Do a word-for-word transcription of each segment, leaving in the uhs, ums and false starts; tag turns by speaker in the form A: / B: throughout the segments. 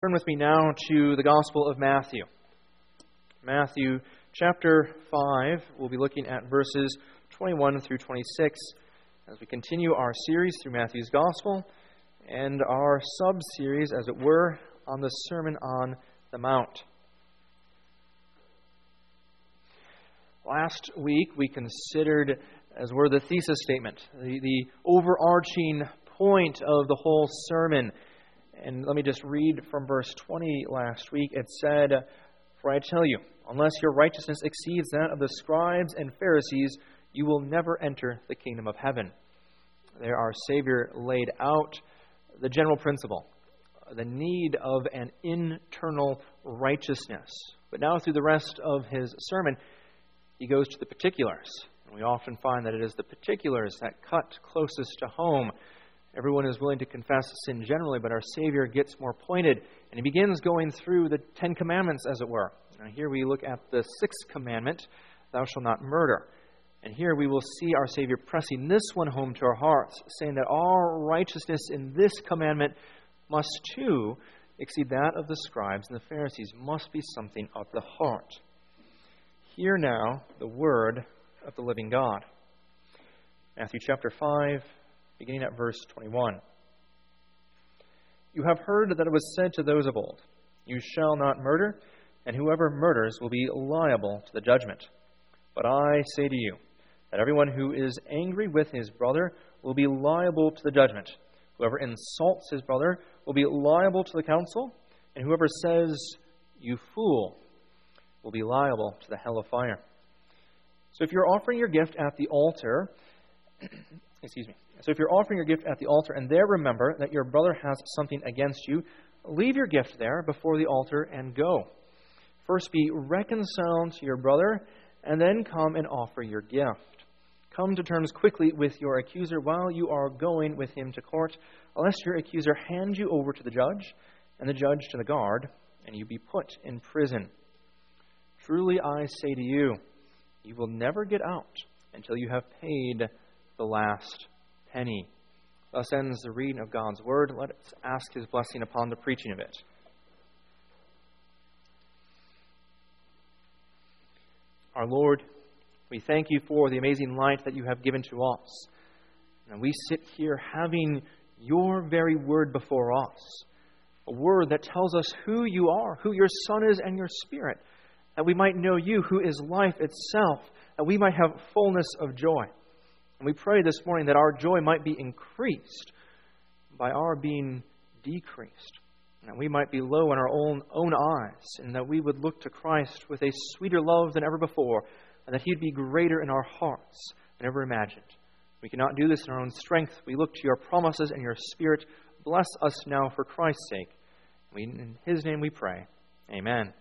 A: Turn with me now to the Gospel of Matthew. Matthew chapter five, we'll be looking at verses twenty-one through twenty-six as we continue our series through Matthew's Gospel and our sub-series, as it were, on the Sermon on the Mount. Last week we considered, as were the thesis statement, the, the overarching point of the whole sermon. And let me just read from verse twenty last week. It said, "For I tell you, unless your righteousness exceeds that of the scribes and Pharisees, you will never enter the kingdom of heaven." There our Savior laid out the general principle, the need of an internal righteousness. But now through the rest of his sermon, he goes to the particulars. And we often find that it is the particulars that cut closest to home. Everyone is willing to confess sin generally, but our Savior gets more pointed, and he begins going through the Ten Commandments, as it were. Now here we look at the sixth commandment, "Thou shalt not murder." And here we will see our Savior pressing this one home to our hearts, saying that our righteousness in this commandment must too exceed that of the scribes and the Pharisees, must be something of the heart. Hear now the word of the living God. Matthew chapter five, beginning at verse twenty-one. "You have heard that it was said to those of old, 'You shall not murder, and whoever murders will be liable to the judgment.' But I say to you that everyone who is angry with his brother will be liable to the judgment. Whoever insults his brother will be liable to the council, and whoever says, 'You fool,' will be liable to the hell of fire. So if you're offering your gift at the altar, excuse me, So if you're offering your gift at the altar and there remember that your brother has something against you, leave your gift there before the altar and go. First be reconciled to your brother, and then come and offer your gift. Come to terms quickly with your accuser while you are going with him to court, lest your accuser hand you over to the judge, and the judge to the guard, and you be put in prison. Truly I say to you, you will never get out until you have paid the last penny." Thus ends the reading of God's Word. Let us ask His blessing upon the preaching of it. Our Lord, we thank you for the amazing light that you have given to us. And we sit here having your very Word before us, a Word that tells us who you are, who your Son is, and your Spirit, that we might know you, who is life itself, that we might have fullness of joy. And we pray this morning that our joy might be increased by our being decreased. And that we might be low in our own, own eyes. And that we would look to Christ with a sweeter love than ever before. And that He'd be greater in our hearts than ever imagined. We cannot do this in our own strength. We look to your promises and your Spirit. Bless us now for Christ's sake. We, in His name we pray. Amen.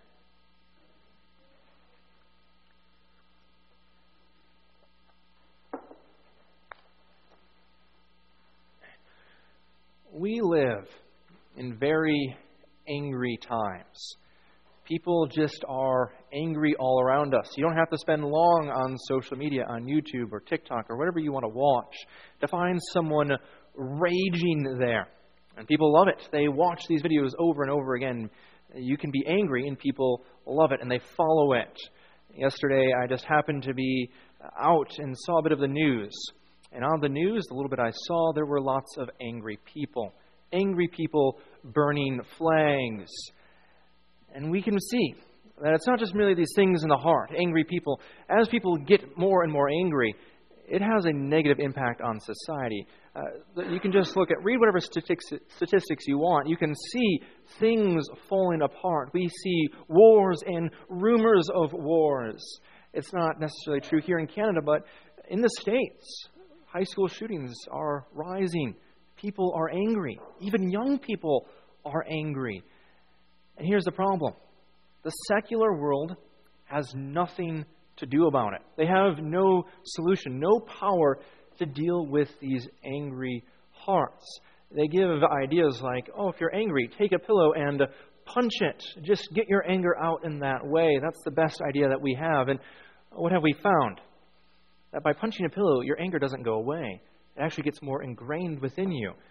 A: We live in very angry times. People just are angry all around us. You don't have to spend long on social media, on YouTube or TikTok or whatever you want to watch, to find someone raging there. And people love it. They watch these videos over and over again. You can be angry and people love it and they follow it. Yesterday I just happened to be out and saw a bit of the news. And on the news, the little bit I saw, there were lots of angry people. Angry people burning flags. And we can see that it's not just merely these things in the heart, angry people. As people get more and more angry, it has a negative impact on society. Uh, you can just look at, read whatever statistics, statistics you want. You can see things falling apart. We see wars and rumors of wars. It's not necessarily true here in Canada, but in the States, high school shootings are rising. People are angry. Even young people are angry. And here's the problem. The secular world has nothing to do about it. They have no solution, no power to deal with these angry hearts. They give ideas like, oh, if you're angry, take a pillow and punch it. Just get your anger out in that way. That's the best idea that we have. And what have we found? That by punching a pillow, your anger doesn't go away. It actually gets more ingrained within you.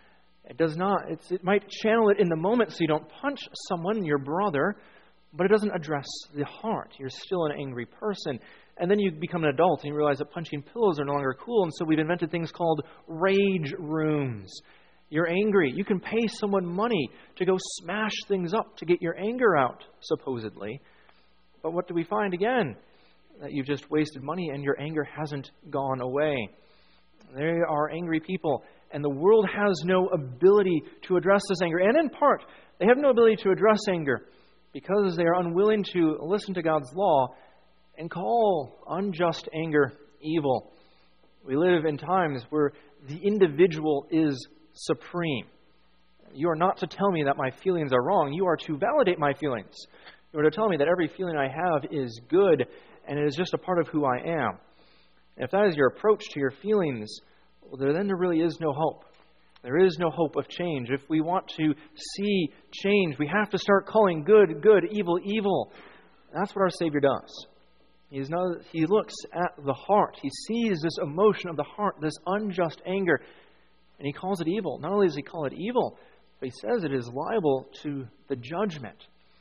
A: It does not. It's, it might channel it in the moment so you don't punch someone, your brother, but it doesn't address the heart. You're still an angry person. And then you become an adult and you realize that punching pillows are no longer cool, and so we've invented things called rage rooms. You're angry. You can pay someone money to go smash things up to get your anger out, supposedly. But what do we find again? That you've just wasted money and your anger hasn't gone away. There are angry people, and the world has no ability to address this anger. And in part, they have no ability to address anger because they are unwilling to listen to God's law and call unjust anger evil. We live in times where the individual is supreme. You are not to tell me that my feelings are wrong. You are to validate my feelings. You are to tell me that every feeling I have is good and it is just a part of who I am. And if that is your approach to your feelings, well, then there really is no hope. There is no hope of change. If we want to see change, we have to start calling good, good, evil, evil. That's what our Savior does. He, is not, he looks at the heart. He sees this emotion of the heart, this unjust anger, and He calls it evil. Not only does He call it evil, but He says it is liable to the judgment.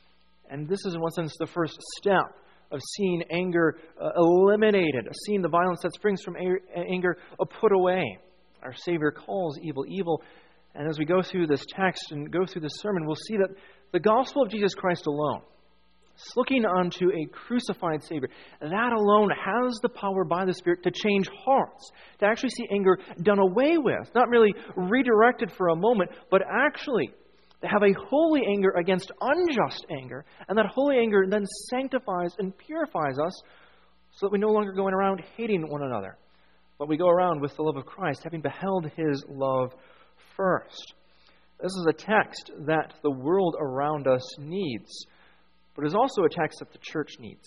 A: And this is, in one sense, the first step of seeing anger uh, eliminated, of seeing the violence that springs from a- anger uh, put away. Our Savior calls evil evil. And as we go through this text and go through this sermon, we'll see that the gospel of Jesus Christ alone, looking unto a crucified Savior, that alone has the power by the Spirit to change hearts, to actually see anger done away with, not merely redirected for a moment, but actually to have a holy anger against unjust anger, and that holy anger then sanctifies and purifies us so that we no longer go around hating one another, but we go around with the love of Christ, having beheld His love first. This is a text that the world around us needs, but it is also a text that the church needs.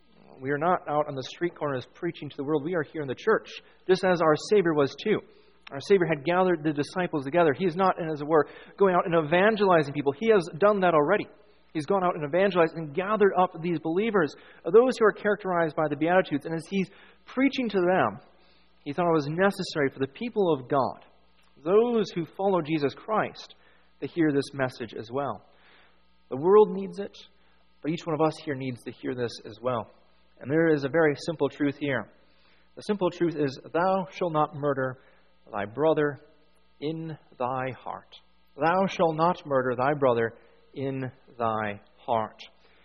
A: We are not out on the street corners preaching to the world. We are here in the church, just as our Savior was too. Our Savior had gathered the disciples together. He is not, as it were, going out and evangelizing people. He has done that already. He's gone out and evangelized and gathered up these believers, those who are characterized by the Beatitudes. And as He's preaching to them, He thought it was necessary for the people of God, those who follow Jesus Christ, to hear this message as well. The world needs it, but each one of us here needs to hear this as well. And there is a very simple truth here. The simple truth is, thou shalt not murder thy brother in thy heart. Thou shalt not murder thy brother in thy heart.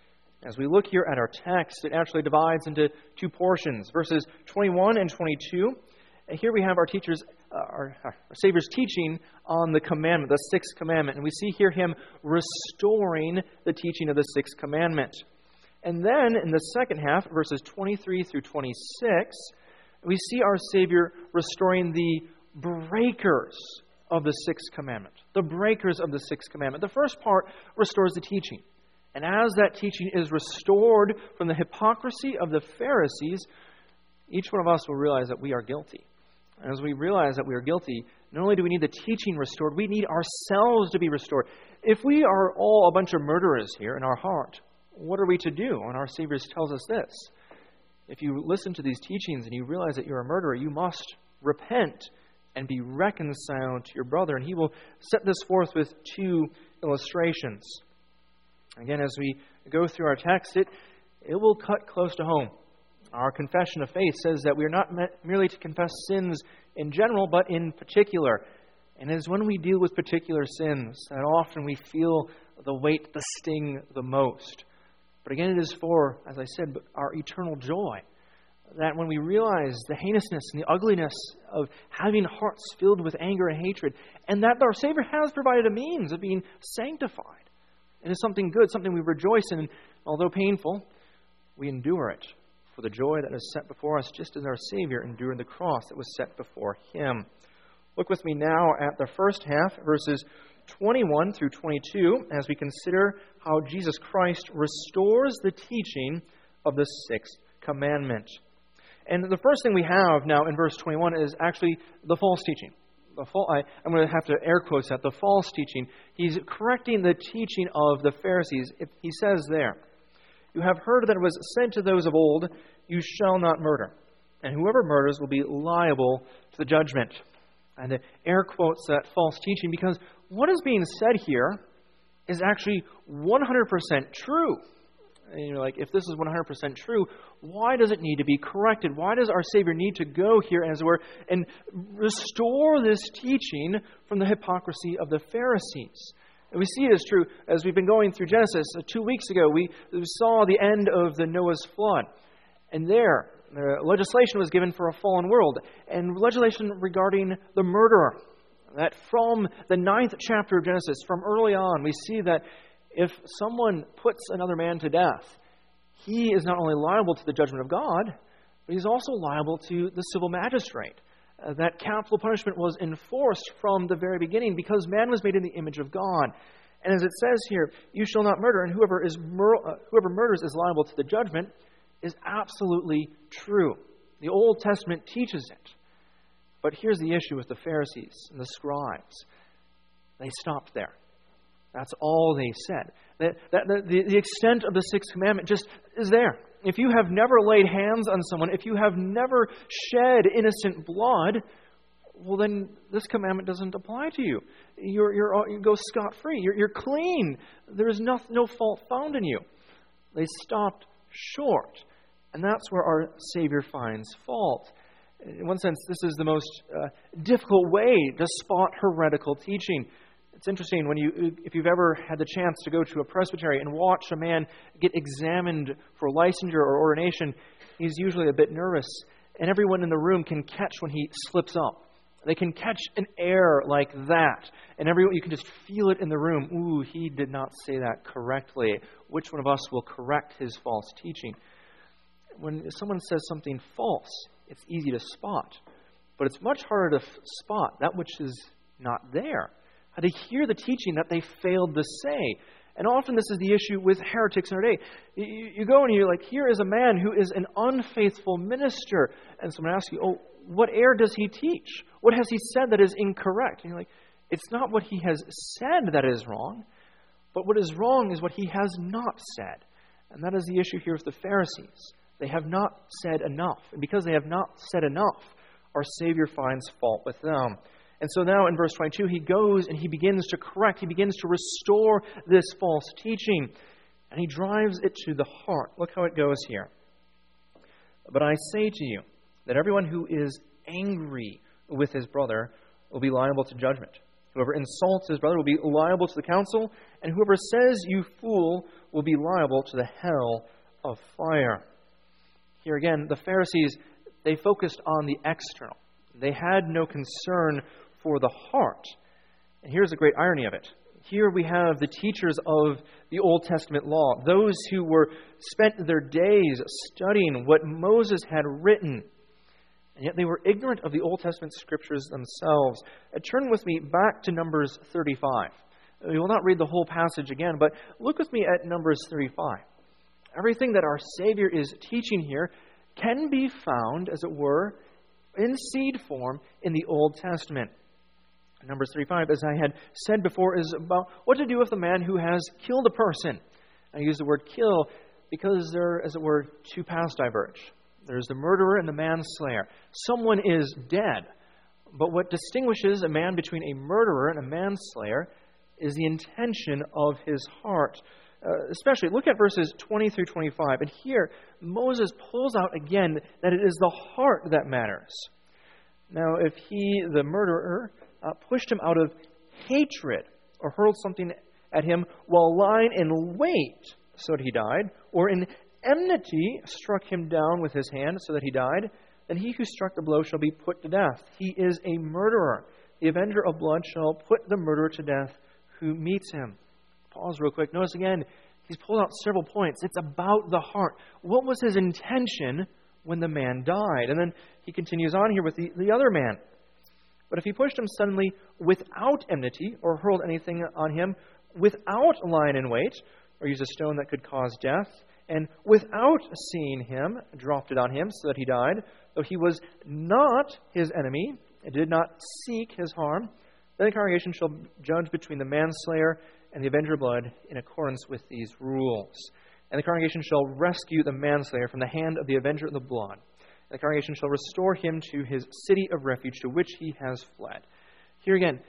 A: As we look here at our text, it actually divides into two portions, verses twenty-one and twenty-two. And here we have our teachers, uh, our, our Savior's teaching on the commandment, the sixth commandment. And we see here Him restoring the teaching of the sixth commandment. And then in the second half, verses twenty-three through twenty-six, we see our Savior restoring the breakers of the sixth commandment. The breakers of the sixth commandment. The first part restores the teaching. And as that teaching is restored from the hypocrisy of the Pharisees, each one of us will realize that we are guilty. And as we realize that we are guilty, not only do we need the teaching restored, we need ourselves to be restored. If we are all a bunch of murderers here in our heart, what are we to do? And our Savior tells us this. If you listen to these teachings and you realize that you're a murderer, you must repent and be reconciled to your brother. And He will set this forth with two illustrations. Again, as we go through our text, it, it will cut close to home. Our confession of faith says that we are not merely to confess sins in general, but in particular. And it is when we deal with particular sins that often we feel the weight, the sting the most. But again, it is for, as I said, our eternal joy. That when we realize the heinousness and the ugliness of having hearts filled with anger and hatred, and that our Savior has provided a means of being sanctified. It is something good, something we rejoice in, and although painful, we endure it for the joy that is set before us, just as our Savior endured the cross that was set before Him. Look with me now at the first half, verses twenty-one through twenty-two, as we consider how Jesus Christ restores the teaching of the sixth commandment. And the first thing we have now in verse twenty-one is actually the false teaching. The fal- I, I'm going to have to air quotes that, the false teaching. He's correcting the teaching of the Pharisees. It, he says there, you have heard that it was said to those of old, you shall not murder. And whoever murders will be liable to the judgment. And the air quotes that false teaching because what is being said here is actually one hundred percent true. And you're like, if this is one hundred percent true, why does it need to be corrected? Why does our Savior need to go here, as it were, and restore this teaching from the hypocrisy of the Pharisees? And we see it as true as we've been going through Genesis. Uh, two weeks ago, we, we saw the end of the Noah's flood. And there, uh, legislation was given for a fallen world, and legislation regarding the murderer. That from the ninth chapter of Genesis, from early on, we see that if someone puts another man to death, he is not only liable to the judgment of God, but he's also liable to the civil magistrate. Uh, that capital punishment was enforced from the very beginning because man was made in the image of God. And as it says here, you shall not murder, and whoever is mur- uh, whoever murders is liable to the judgment, is absolutely true. The Old Testament teaches it. But here's the issue with the Pharisees and the scribes. They stopped there. That's all they said. That, that, the, the extent of the sixth commandment just is there. If you have never laid hands on someone, if you have never shed innocent blood, well, then this commandment doesn't apply to you. You're, you're, you go scot-free. You're, you're clean. There is no, no fault found in you. They stopped short. And that's where our Savior finds fault. In one sense, this is the most uh, difficult way to spot heretical teaching. It's interesting when you, if you've ever had the chance to go to a presbytery and watch a man get examined for licensure or ordination, he's usually a bit nervous. And everyone in the room can catch when he slips up. They can catch an air like that. And everyone, you can just feel it in the room. Ooh, he did not say that correctly. Which one of us will correct his false teaching? When someone says something false, it's easy to spot. But it's much harder to f- spot that which is not there. How to hear the teaching that they failed to say. And often this is the issue with heretics in our day. You, you go and you're like, here is a man who is an unfaithful minister. And someone asks you, oh, what error does he teach? What has he said that is incorrect? And you're like, it's not what he has said that is wrong, but what is wrong is what he has not said. And that is the issue here with the Pharisees. They have not said enough. And because they have not said enough, our Savior finds fault with them. And so now in verse twenty-two, he goes and he begins to correct, he begins to restore this false teaching. And he drives it to the heart. Look how it goes here. But I say to you that everyone who is angry with his brother will be liable to judgment. Whoever insults his brother will be liable to the council, and whoever says, you fool, will be liable to the hell of fire. Here again, the Pharisees, they focused on the external. They had no concern for the heart. And here's the great irony of it. Here we have the teachers of the Old Testament law, those who were spent their days studying what Moses had written. And yet they were ignorant of the Old Testament scriptures themselves. Uh, turn with me back to Numbers thirty-five. We will not read the whole passage again, but look with me at Numbers thirty-five. Everything that our Savior is teaching here can be found, as it were, in seed form in the Old Testament. Numbers thirty-five, as I had said before, is about what to do with a man who has killed a person. I use the word kill because there, as it were, two paths diverge. There's the murderer and the manslayer. Someone is dead. But what distinguishes a man between a murderer and a manslayer is the intention of his heart. Uh, especially, look at verses twenty through twenty-five. And here, Moses pulls out again that it is the heart that matters. Now, if he, the murderer, uh, pushed him out of hatred or hurled something at him while lying in wait so that he died, or in enmity struck him down with his hand so that he died, then he who struck the blow shall be put to death. He is a murderer. The avenger of blood shall put the murderer to death who meets him. Pause real quick. Notice again, he's pulled out several points. It's about the heart. What was his intention when the man died? And then he continues on here with the, the other man. But if he pushed him suddenly without enmity, or hurled anything on him without lying in wait, or used a stone that could cause death, and without seeing him, dropped it on him so that he died, though he was not his enemy, and did not seek his harm, then the congregation shall judge between the manslayer and the avenger of blood in accordance with these rules. And the congregation shall rescue the manslayer from the hand of the avenger of the blood. And the congregation shall restore him to his city of refuge to which he has fled. Here again,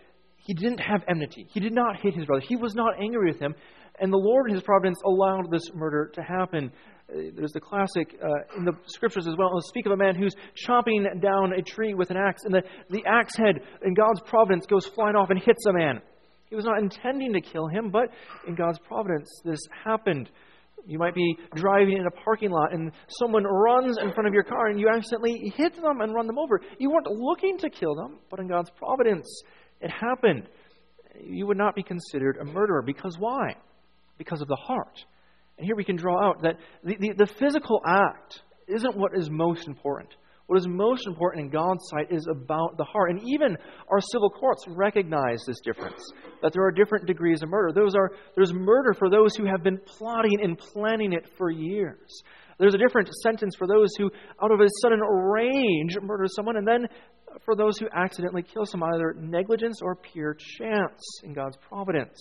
A: he didn't have enmity. He did not hate his brother. He was not angry with him. And the Lord in his providence allowed this murder to happen. Uh, there's the classic uh, in the scriptures as well. It'll speak of a man who's chopping down a tree with an axe, and the, the axe head in God's providence goes flying off and hits a man. He was not intending to kill him, but in God's providence, this happened. You might be driving in a parking lot and someone runs in front of your car and you accidentally hit them and run them over. You weren't looking to kill them, but in God's providence, it happened. You would not be considered a murderer. Because why? Because of the heart. And here we can draw out that the, the, the physical act isn't what is most important. What is most important in God's sight is about the heart. And even our civil courts recognize this difference, that there are different degrees of murder. Those are, there's murder for those who have been plotting and planning it for years. There's a different sentence for those who, out of a sudden rage, murder someone, and then for those who accidentally kill someone, either negligence or pure chance in God's providence.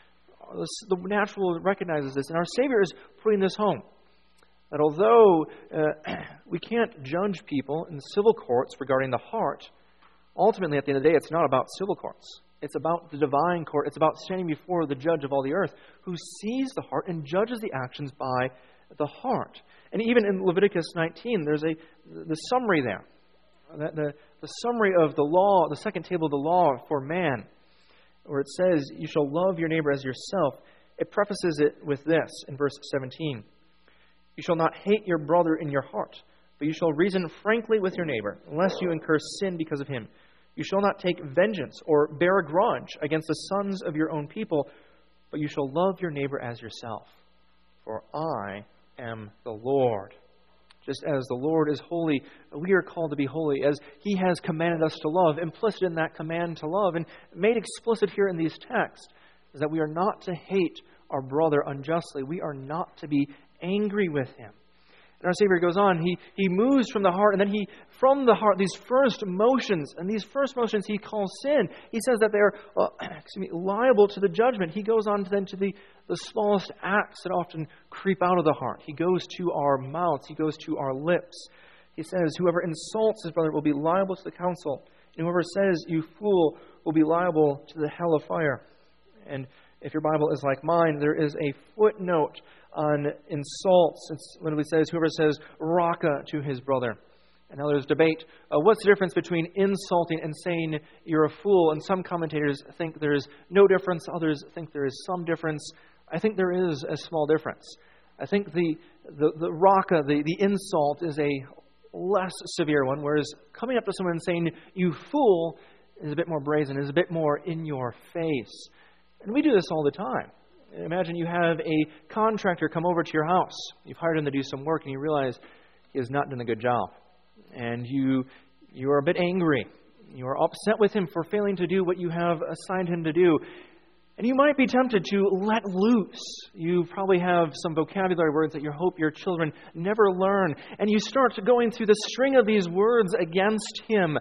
A: The natural world recognizes this, and our Savior is putting this home. That although uh, we can't judge people in civil courts regarding the heart, ultimately at the end of the day, it's not about civil courts. It's about the divine court. It's about standing before the judge of all the earth who sees the heart and judges the actions by the heart. And even in Leviticus nineteen, there's a the summary there. The, the, the summary of the law, the second table of the law for man, where it says, you shall love your neighbor as yourself. It prefaces it with this in verse seventeen. You shall not hate your brother in your heart, but you shall reason frankly with your neighbor, lest you incur sin because of him. You shall not take vengeance or bear a grudge against the sons of your own people, but you shall love your neighbor as yourself. For I am the Lord. Just as the Lord is holy, we are called to be holy, as He has commanded us to love. Implicit in that command to love, and made explicit here in these texts, is that we are not to hate our brother unjustly. We are not to be angry with him. And our Savior goes on, he, he moves from the heart, and then he, from the heart, these first motions, and these first motions he calls sin. He says that they are uh, excuse me, liable to the judgment. He goes on to then to the, the smallest acts that often creep out of the heart. He goes to our mouths. He goes to our lips. He says, whoever insults his brother will be liable to the council, and whoever says, you fool, will be liable to the hell of fire. And if your Bible is like mine, there is a footnote on insults. It's when it says, whoever says raka to his brother. And now there's debate. Uh, what's the difference between insulting and saying you're a fool? And some commentators think there is no difference. Others think there is some difference. I think there is a small difference. I think the the, the raka, the, the insult, is a less severe one, whereas coming up to someone and saying, you fool, is a bit more brazen, is a bit more in your face. And we do this all the time. Imagine you have a contractor come over to your house. You've hired him to do some work, and you realize he has not done a good job. And you you are a bit angry. You are upset with him for failing to do what you have assigned him to do. And you might be tempted to let loose. You probably have some vocabulary words that you hope your children never learn. And you start going through the string of these words against him.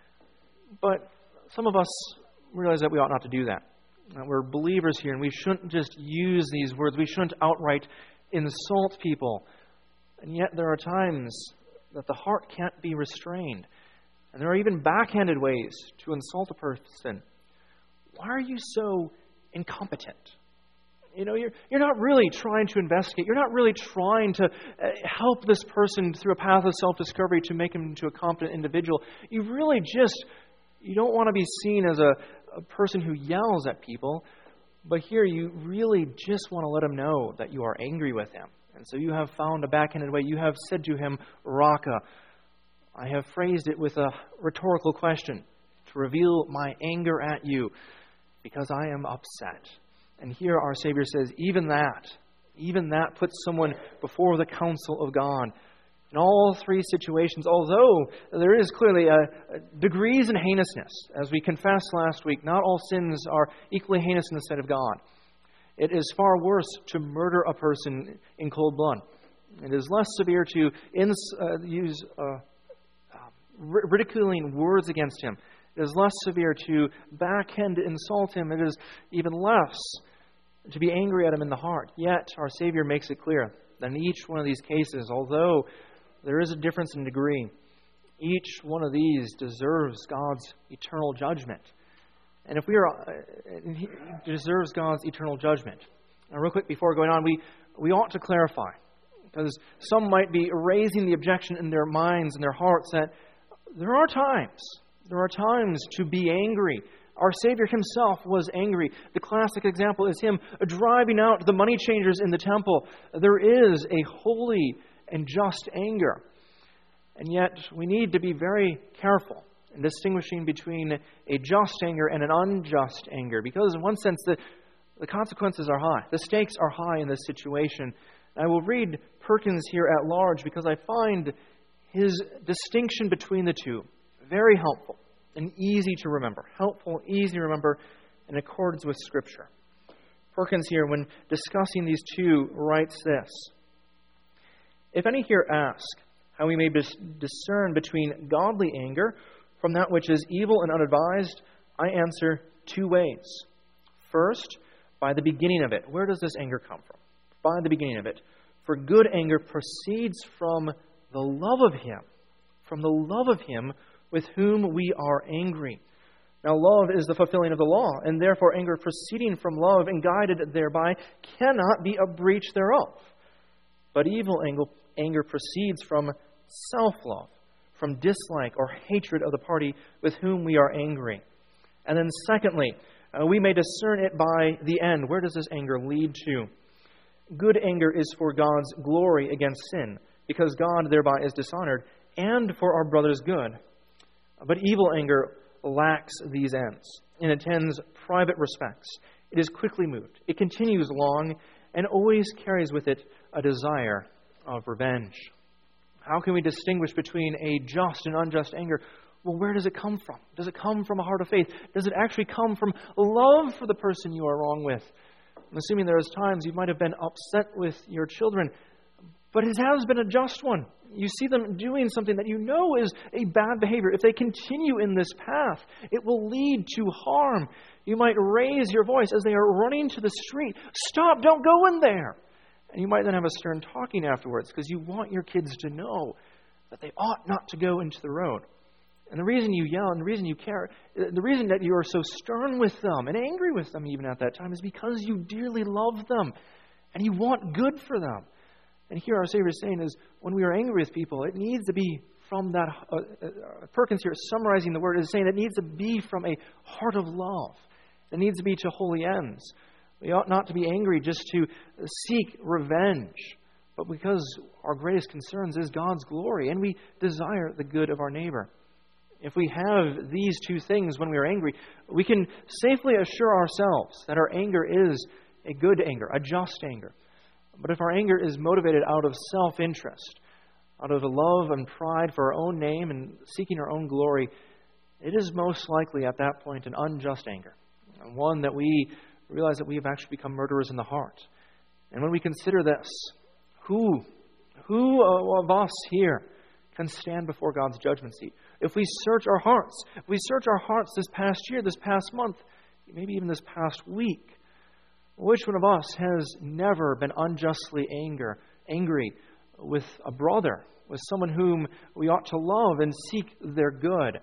A: But some of us realize that we ought not to do that. We're believers here, and we shouldn't just use these words. We shouldn't outright insult people. And yet there are times that the heart can't be restrained. And there are even backhanded ways to insult a person. Why are you so incompetent? You know, you're, you're not really trying to investigate. You're not really trying to help this person through a path of self-discovery to make him into a competent individual. You really just, you don't want to be seen as a a person who yells at people, but here you really just want to let him know that you are angry with him. And so you have found a backhanded way. You have said to him, raka. I have phrased it with a rhetorical question to reveal my anger at you because I am upset. And here our Savior says, even that, even that puts someone before the counsel of God. In all three situations, although there is clearly a, a degrees in heinousness, as we confessed last week, not all sins are equally heinous in the sight of God. It is far worse to murder a person in cold blood. It is less severe to ins, uh, use uh, ridiculing words against him. It is less severe to backhand insult him. It is even less to be angry at him in the heart. Yet our Savior makes it clear that in each one of these cases, although there is a difference in degree, each one of these deserves God's eternal judgment. And if we are, uh, he deserves God's eternal judgment. Now, real quick before going on, we, we ought to clarify, because some might be raising the objection in their minds and their hearts that there are times, there are times to be angry. Our Savior himself was angry. The classic example is him driving out the money changers in the temple. There is a holy and just anger. And yet, we need to be very careful in distinguishing between a just anger and an unjust anger. Because in one sense, the, the consequences are high. The stakes are high in this situation. And I will read Perkins here at large because I find his distinction between the two very helpful and easy to remember. Helpful, easy to remember in accordance with Scripture. Perkins here, when discussing these two, writes this: "If any here ask how we may discern between godly anger from that which is evil and unadvised, I answer two ways. First, by the beginning of it." Where does this anger come from? By the beginning of it. "For good anger proceeds from the love of Him, from the love of Him with whom we are angry. Now love is the fulfilling of the law, and therefore anger proceeding from love and guided thereby cannot be a breach thereof. But evil anger proceeds from self-love, from dislike or hatred of the party with whom we are angry. And then secondly, uh, we may discern it by the end." Where does this anger lead to? "Good anger is for God's glory against sin, because God thereby is dishonored, and for our brother's good. But evil anger lacks these ends and attends private respects. It is quickly moved. It continues long and always carries with it a desire of revenge." How can we distinguish between a just and unjust anger? Well, where does it come from? Does it come from a heart of faith? Does it actually come from love for the person you are wrong with? I'm assuming there is times you might have been upset with your children, but it has been a just one. You see them doing something that you know is a bad behavior. If they continue in this path, it will lead to harm. You might raise your voice as they are running to the street. "Stop, don't go in there." And you might then have a stern talking afterwards because you want your kids to know that they ought not to go into the road. And the reason you yell and the reason you care, the reason that you are so stern with them and angry with them even at that time is because you dearly love them and you want good for them. And here our Savior is saying is when we are angry with people, it needs to be from that, uh, uh, Perkins here summarizing the word is saying it needs to be from a heart of love. It needs to be to holy ends. We ought not to be angry just to seek revenge, but because our greatest concerns is God's glory and we desire the good of our neighbor. If we have these two things when we are angry, we can safely assure ourselves that our anger is a good anger, a just anger. But if our anger is motivated out of self-interest, out of a love and pride for our own name and seeking our own glory, it is most likely at that point an unjust anger, and one that we realize that we have actually become murderers in the heart. And when we consider this, who, who of us here can stand before God's judgment seat? If we search our hearts, if we search our hearts this past year, this past month, maybe even this past week, which one of us has never been unjustly anger, angry with a brother, with someone whom we ought to love and seek their good?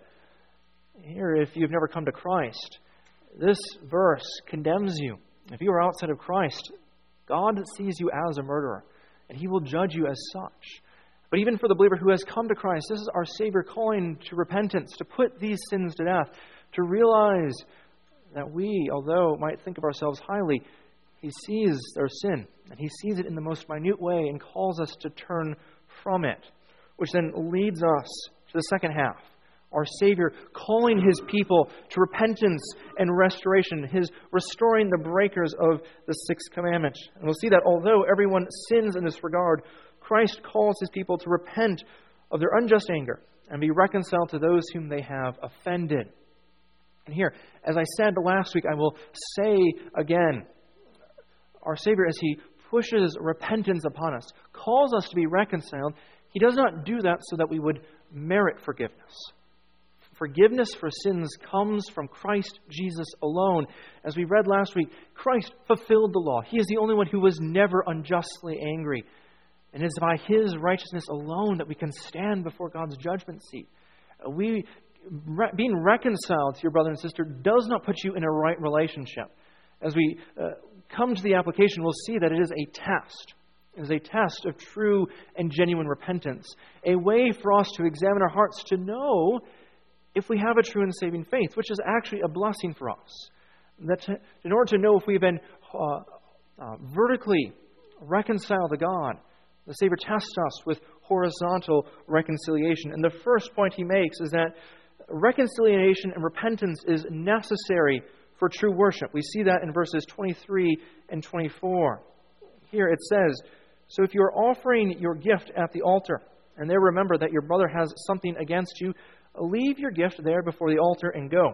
A: Here, if you've never come to Christ, this verse condemns you. If you are outside of Christ, God sees you as a murderer, and He will judge you as such. But even for the believer who has come to Christ, this is our Savior calling to repentance, to put these sins to death, to realize that we, although might think of ourselves highly, He sees our sin, and He sees it in the most minute way and calls us to turn from it, which then leads us to the second half. Our Savior calling His people to repentance and restoration, His restoring the breakers of the sixth commandment. And we'll see that although everyone sins in this regard, Christ calls His people to repent of their unjust anger and be reconciled to those whom they have offended. And here, as I said last week, I will say again, our Savior, as He pushes repentance upon us, calls us to be reconciled, He does not do that so that we would merit forgiveness. Forgiveness for sins comes from Christ Jesus alone. As we read last week, Christ fulfilled the law. He is the only one who was never unjustly angry. And it is by His righteousness alone that we can stand before God's judgment seat. We re- being reconciled to your brother and sister does not put you in a right relationship. As we uh, come to the application, we'll see that it is a test. It is a test of true and genuine repentance, a way for us to examine our hearts to know if we have a true and saving faith, which is actually a blessing for us. That to, in order to know if we've been uh, uh, vertically reconciled to God, the Savior tests us with horizontal reconciliation. And the first point he makes is that reconciliation and repentance is necessary for true worship. We see that in verses twenty-three and twenty-four. Here it says, "So if you are offering your gift at the altar, and there remember that your brother has something against you, leave your gift there before the altar and go.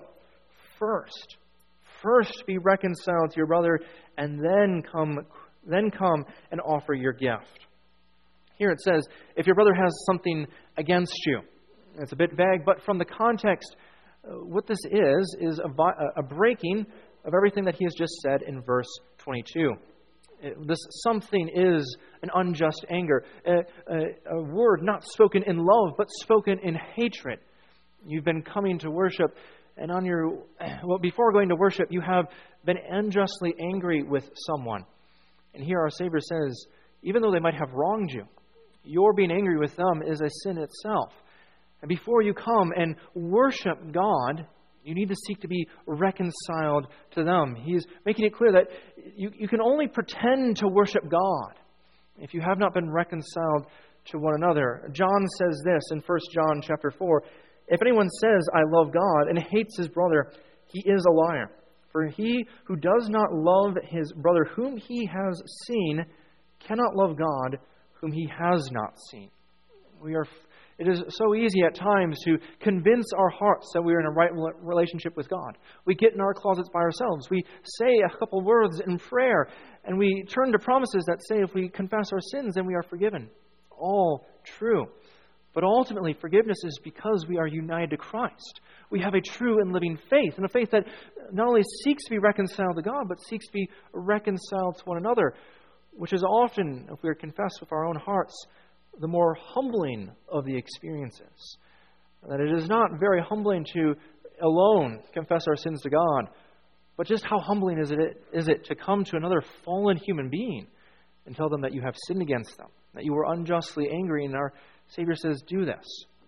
A: First, first be reconciled to your brother, and then come, then come and offer your gift." Here it says, if your brother has something against you. It's a bit vague, but from the context, uh, what this is, is a, a breaking of everything that he has just said in verse twenty-two. It, this something is an unjust anger, a, a, a word not spoken in love, but spoken in hatred. You've been coming to worship, and on your well, before going to worship, you have been unjustly angry with someone. And here our Savior says, even though they might have wronged you, your being angry with them is a sin itself. And before you come and worship God, you need to seek to be reconciled to them. He is making it clear that you, you can only pretend to worship God if you have not been reconciled to one another. John says this in First John chapter four, "If anyone says, 'I love God,' and hates his brother, he is a liar. For he who does not love his brother whom he has seen cannot love God whom he has not seen." We are. It is so easy at times to convince our hearts that we are in a right relationship with God. We get in our closets by ourselves. We say a couple words in prayer, and we turn to promises that say if we confess our sins, then we are forgiven. All true. But ultimately, forgiveness is because we are united to Christ. We have a true and living faith, and a faith that not only seeks to be reconciled to God, but seeks to be reconciled to one another, which is often, if we are confessed with our own hearts, the more humbling of the experiences. That it is not very humbling to alone confess our sins to God, but just how humbling is it, is it to come to another fallen human being and tell them that you have sinned against them, that you were unjustly angry, and our Savior says, do this.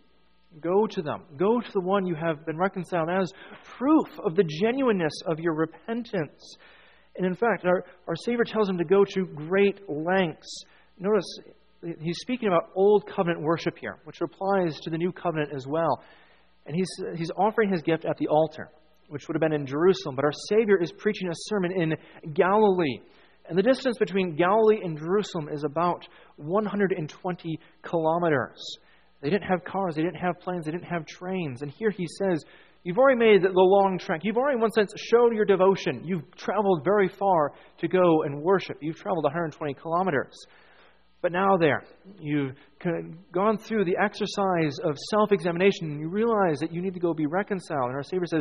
A: Go to them. Go to the one you have been reconciled as proof of the genuineness of your repentance. And in fact, our, our Savior tells him to go to great lengths. Notice, he's speaking about Old Covenant worship here, which applies to the New Covenant as well. And he's, he's offering his gift at the altar, which would have been in Jerusalem. But our Savior is preaching a sermon in Galilee. And the distance between Galilee and Jerusalem is about one hundred twenty kilometers. They didn't have cars, they didn't have planes, they didn't have trains. And here he says, you've already made the long trek. You've already, in one sense, shown your devotion. You've traveled very far to go and worship. You've traveled one hundred twenty kilometers. But now there, you've gone through the exercise of self-examination, and you realize that you need to go be reconciled. And our Savior says,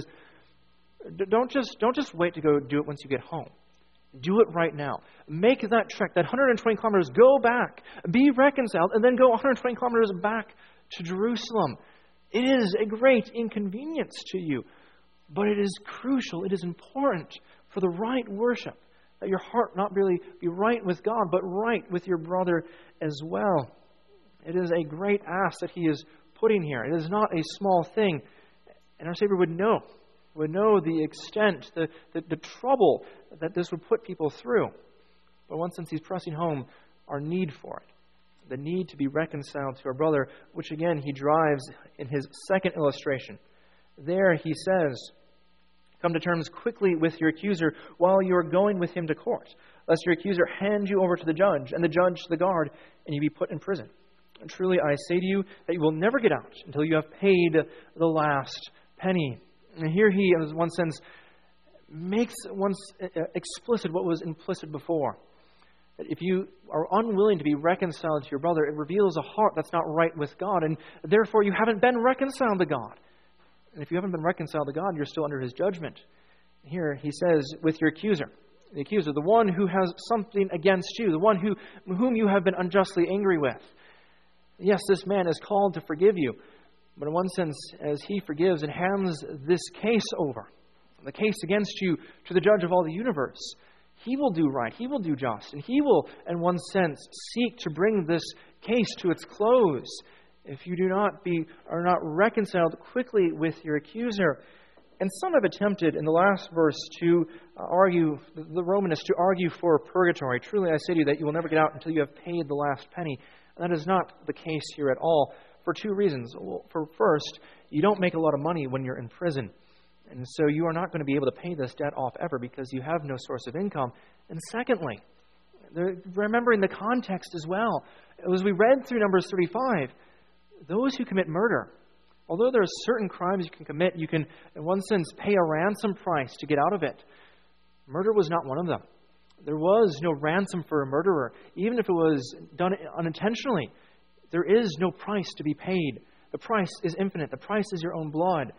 A: don't just, don't just wait to go do it once you get home. Do it right now. Make that trek, that one hundred twenty kilometers, go back, be reconciled, and then go one hundred twenty kilometers back to Jerusalem. It is a great inconvenience to you, but it is crucial, it is important for the right worship, that your heart not really be right with God, but right with your brother as well. It is a great ask that he is putting here. It is not a small thing, and our Savior would know. would know the extent, the, the, the trouble that this would put people through. But in one sense, he's pressing home our need for it, the need to be reconciled to our brother, which again he drives in his second illustration. There he says, come to terms quickly with your accuser while you are going with him to court, lest your accuser hand you over to the judge, and the judge to the guard, and you be put in prison. And truly I say to you that you will never get out until you have paid the last penny. And here he, in one sense, makes once explicit what was implicit before. That if you are unwilling to be reconciled to your brother, it reveals a heart that's not right with God, and therefore you haven't been reconciled to God. And if you haven't been reconciled to God, you're still under his judgment. Here he says, with your accuser, the accuser, the one who has something against you, the one who whom you have been unjustly angry with. Yes, this man is called to forgive you, But in one sense, as He forgives and hands this case over, the case against you, to the judge of all the universe, He will do right, He will do just, and He will, in one sense, seek to bring this case to its close if you do not be, are not reconciled quickly with your accuser. And some have attempted in the last verse to argue, the Romanists, to argue for purgatory. Truly I say to you that you will never get out until you have paid the last penny. And that is not the case here at all, for two reasons. Well, for first, you don't make a lot of money when you're in prison. And so you are not going to be able to pay this debt off ever because you have no source of income. And secondly, remembering the context as well, as we read through Numbers thirty-five, those who commit murder, although there are certain crimes you can commit, you can, in one sense, pay a ransom price to get out of it. Murder was not one of them. There was no ransom for a murderer, even if it was done unintentionally. There is no price to be paid. The price is infinite. The price is your own blood.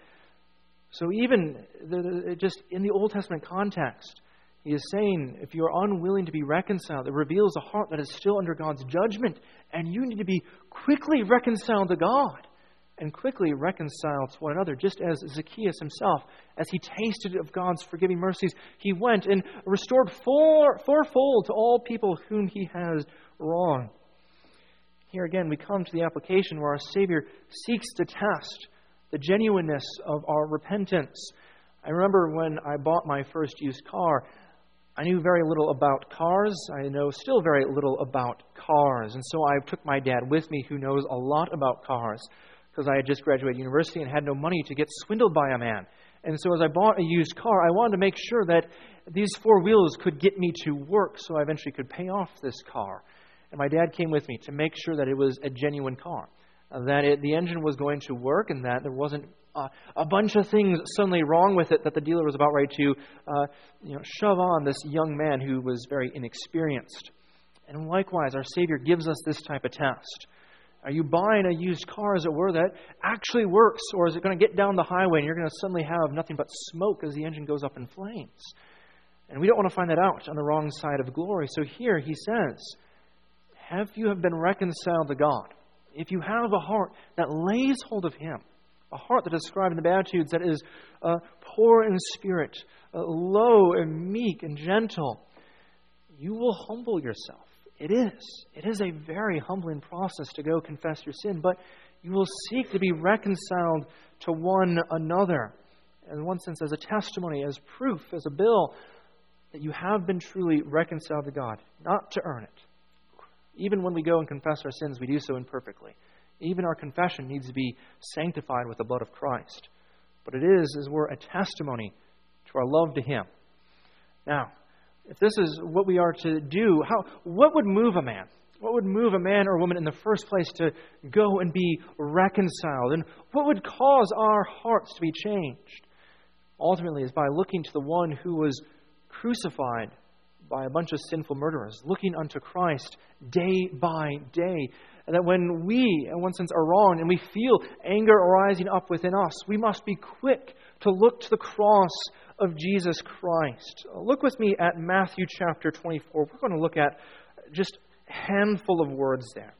A: So even the, the, just in the Old Testament context, He is saying, if you are unwilling to be reconciled, it reveals a heart that is still under God's judgment, and you need to be quickly reconciled to God and quickly reconciled to one another, just as Zacchaeus himself, as he tasted of God's forgiving mercies, he went and restored four, fourfold to all people whom he has wronged. Here again, we come to the application where our Savior seeks to test the genuineness of our repentance. I remember when I bought my first used car, I knew very little about cars. I know still very little about cars. And so I took my dad with me, who knows a lot about cars, because I had just graduated university and had no money to get swindled by a man. And so as I bought a used car, I wanted to make sure that these four wheels could get me to work so I eventually could pay off this car. And my dad came with me to make sure that it was a genuine car, uh, that it, the engine was going to work, and that there wasn't uh, a bunch of things suddenly wrong with it that the dealer was about ready to uh, you know, shove on this young man who was very inexperienced. And likewise, our Savior gives us this type of test. Are you buying a used car, as it were, that actually works, or is it going to get down the highway and you're going to suddenly have nothing but smoke as the engine goes up in flames? And we don't want to find that out on the wrong side of glory. So here he says, if you have been reconciled to God, if you have a heart that lays hold of Him, a heart that is described in the Beatitudes that is uh, poor in spirit, uh, low and meek and gentle, you will humble yourself. It is. It is a very humbling process to go confess your sin, but you will seek to be reconciled to one another. In one sense, as a testimony, as proof, as a bill, that you have been truly reconciled to God, not to earn it. Even when we go and confess our sins, we do so imperfectly. Even our confession needs to be sanctified with the blood of Christ. But it is, as we're a testimony to our love to Him. Now, if this is what we are to do, how what would move a man? What would move a man or a woman in the first place to go and be reconciled? And what would cause our hearts to be changed? Ultimately, is by looking to the one who was crucified by a bunch of sinful murderers, looking unto Christ day by day. And that when we, in one sense, are wrong and we feel anger rising up within us, we must be quick to look to the cross of Jesus Christ. Look with me at Matthew chapter twenty-four. We're going to look at just a handful of words there.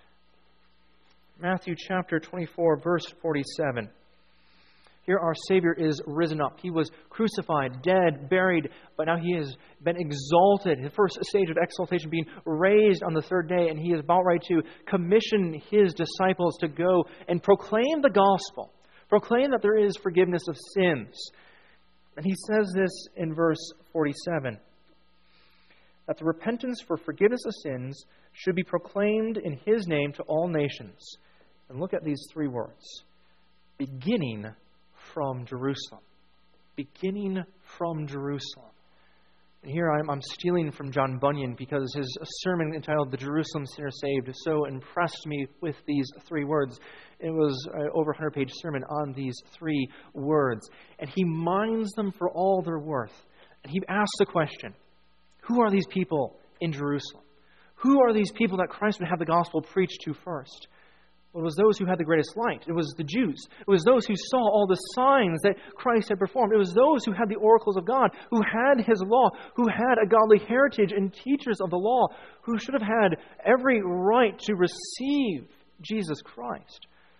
A: Matthew chapter twenty-four, verse forty-seven. Here our Savior is risen up. He was crucified, dead, buried, but now He has been exalted. The first stage of exaltation being raised on the third day, and He is about ready to commission His disciples to go and proclaim the gospel, proclaim that there is forgiveness of sins. And He says this in verse forty-seven, that the repentance for forgiveness of sins should be proclaimed in His name to all nations. And look at these three words, beginning from Jerusalem. Beginning from Jerusalem. And here I'm, I'm stealing from John Bunyan because his sermon entitled The Jerusalem Sinner Saved so impressed me with these three words. It was an over one hundred page sermon on these three words. And he mines them for all they're worth. And he asks the question, who are these people in Jerusalem? Who are these people that Christ would have the gospel preached to first? Well, it was those who had the greatest light. It was the Jews. It was those who saw all the signs that Christ had performed. It was those who had the oracles of God, who had His law, who had a godly heritage and teachers of the law, who should have had every right to receive Jesus Christ.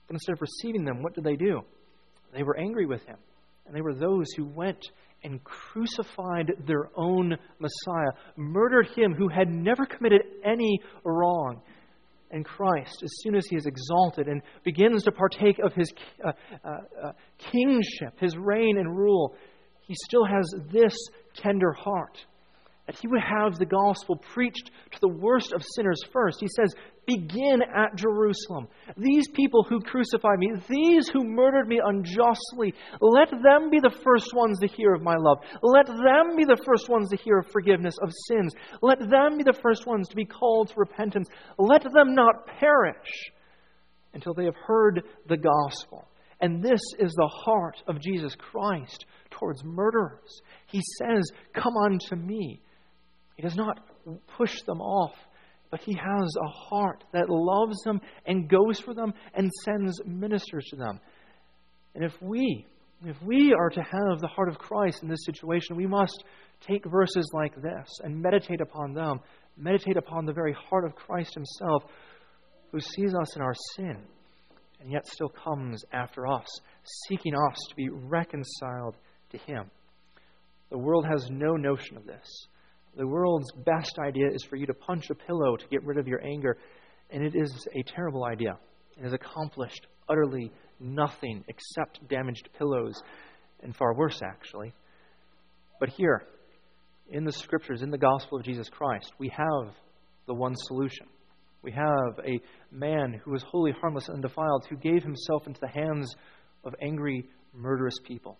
A: But instead of receiving them, what did they do? They were angry with him. And they were those who went and crucified their own Messiah, murdered him who had never committed any wrong. And Christ, as soon as he is exalted and begins to partake of his uh, uh, uh, kingship, his reign and rule, he still has this tender heart, that he would have the gospel preached to the worst of sinners first. He says, begin at Jerusalem. These people who crucified me, these who murdered me unjustly, let them be the first ones to hear of my love. Let them be the first ones to hear of forgiveness of sins. Let them be the first ones to be called to repentance. Let them not perish until they have heard the gospel. And this is the heart of Jesus Christ towards murderers. He says, come unto me. He does not push them off, but he has a heart that loves them and goes for them and sends ministers to them. And if we, if we are to have the heart of Christ in this situation, we must take verses like this and meditate upon them, meditate upon the very heart of Christ himself, who sees us in our sin and yet still comes after us, seeking us to be reconciled to him. The world has no notion of this. The world's best idea is for you to punch a pillow to get rid of your anger, and it is a terrible idea. It has accomplished utterly nothing except damaged pillows, and far worse, actually. But here, in the Scriptures, in the gospel of Jesus Christ, we have the one solution. We have a man who was wholly harmless and undefiled, who gave himself into the hands of angry, murderous people.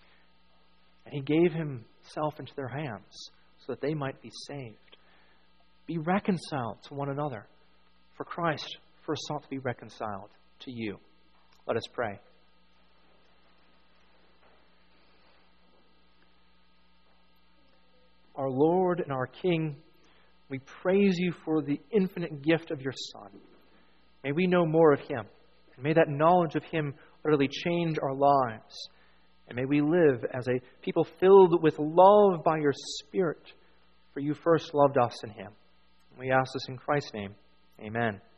A: And he gave himself into their hands so that they might be saved. Be reconciled to one another. For Christ first sought to be reconciled to you. Let us pray. Our Lord and our King, we praise you for the infinite gift of your Son. May we know more of him, and may that knowledge of him utterly change our lives. And may we live as a people filled with love by your Spirit, for you first loved us in him. We ask this in Christ's name. Amen.